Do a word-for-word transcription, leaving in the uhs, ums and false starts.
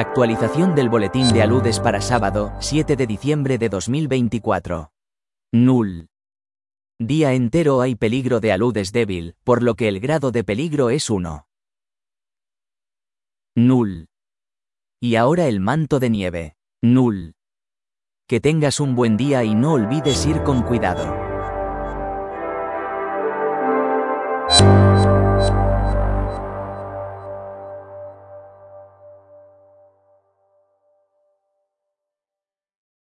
Actualización del boletín de aludes para sábado, siete de diciembre de dos mil veinticuatro. Null. Día entero hay peligro de aludes débil, por lo que el grado de peligro es uno. Null. Y ahora el manto de nieve. Null. Que tengas un buen día y no olvides ir con cuidado.